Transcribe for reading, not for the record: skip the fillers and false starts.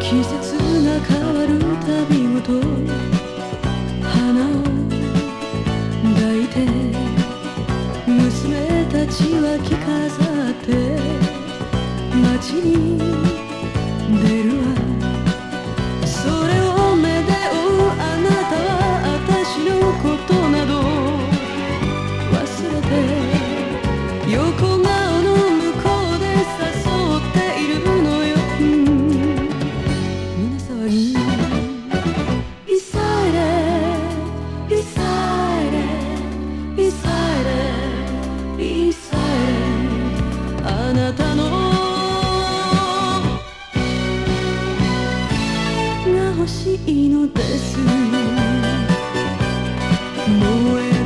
季節が変わるたびごと花を抱いて娘たちは着飾って街に出るわ。それを目で追うあなたは私のことなど忘れて横顔の向こうで誘っているのよ。胸騒ぎ Beside it, beside it, beside it, beside it あなたのが欲しいのです。